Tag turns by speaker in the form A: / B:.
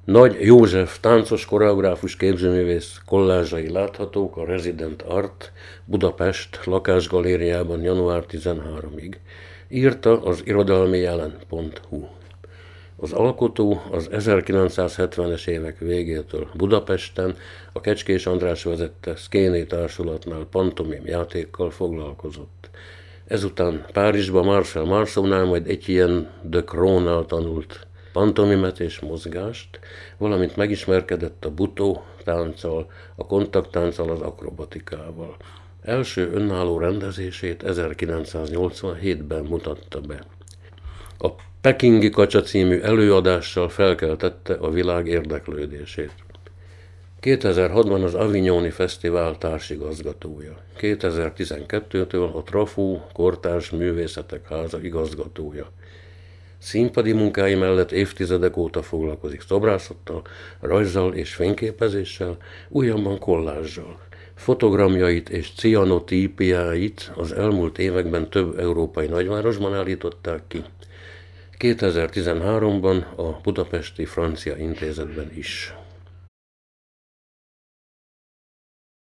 A: Nagy József táncos koreográfus képzőművész kollázsai láthatók a Resident Art Budapest lakásgalériában január 13-ig. Írta az irodalmijelen.hu. Az alkotó az 1970-es évek végétől Budapesten a Kecskés András vezette Szkéné társulatnál pantomim játékkal foglalkozott. Ezután Párizsba Marcel Marceaunál, majd Etienne de Croo-nál tanult pantomimet és mozgást, valamint megismerkedett a butó tánccal, a kontakttánccal, az akrobatikával. Első önálló rendezését 1987-ben mutatta be. A Pekingi Kacsa című előadással felkeltette a világ érdeklődését. 2006-ban az Avignoni Fesztivál társigazgatója. 2012-től a Trafó Kortárs Művészetek Háza igazgatója. Színpadi munkái mellett évtizedek óta foglalkozik szobrászattal, rajzzal és fényképezéssel, újabban kollázsal. Fotogramjait és cianotípiáit az elmúlt években több európai nagyvárosban állították ki. 2013-ban a Budapesti Francia Intézetben is.